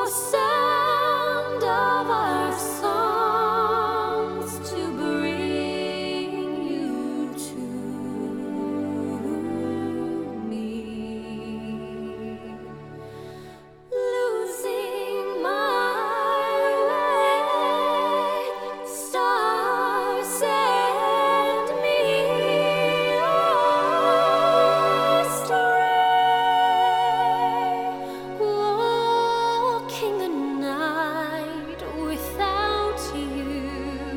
sound of our songs to bring you to me. Losing my way, stars send me astray, walking the night without you,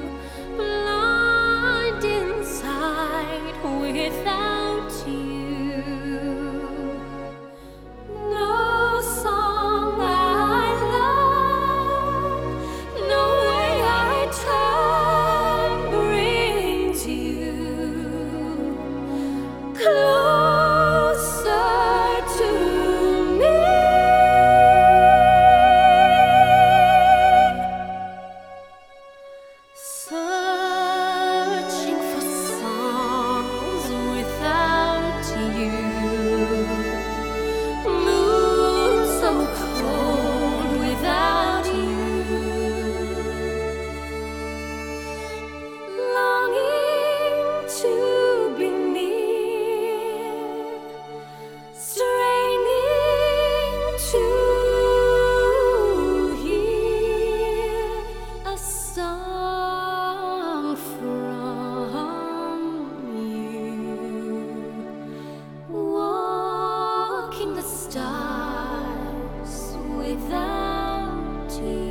blind inside without you. No song I love, no way I turn brings you closer to me. Searching for songs without you, moon so cold without you, longing to be near, straining to hear a song from you, walking the stars without you.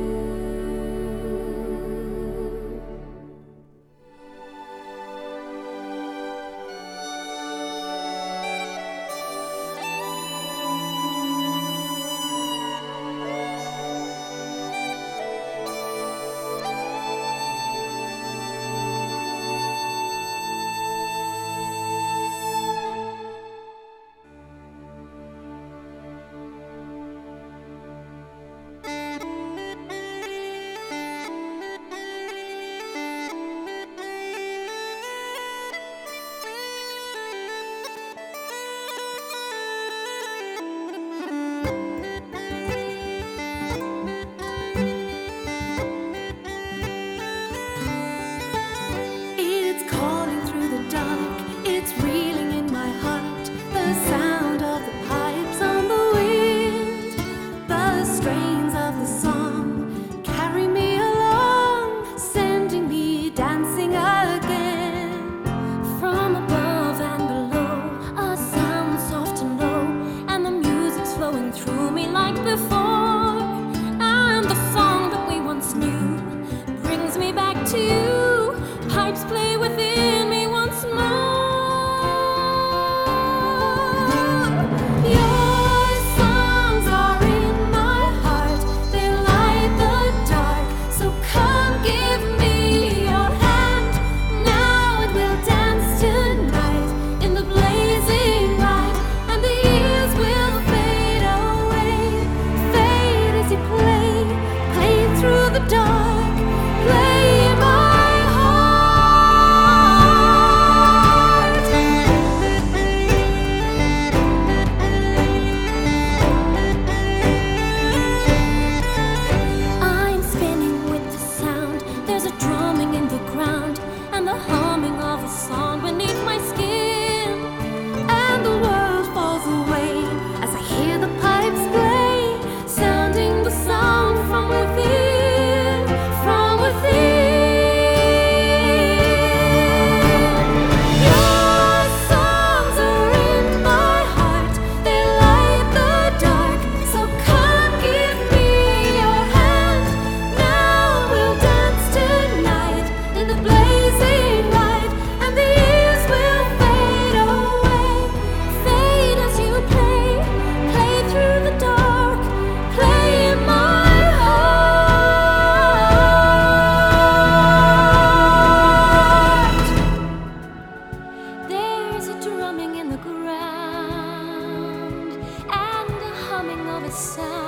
It's calling through the dark, it's reeling in my heart, the sound of the pipes on the wind, the strains of the song carry me along, sending me dancing again. From above and below, a sound soft and low, and the music's flowing through me like before, and the song that we once knew brings me back to you. Pipes play within me once more. Your songs are in my heart, they light the dark. So come give me your hand, now and we'll dance tonight in the blazing light, and the years will fade away, fade as you play, play through the dark, play in my I'm spinning with the sound, there's a drumming in the ground, and the humming of a song beneath my skin, and the world falls away as I hear the pipes play, sounding the sound from within, from within. Your songs are in my heart, they light the dark, so come give me your hand, now we'll dance tonight in the blazing light, and the years will fade away, fade as you play, play through the dark, play in my heart. There's a drumming in the ground, and a humming of a sound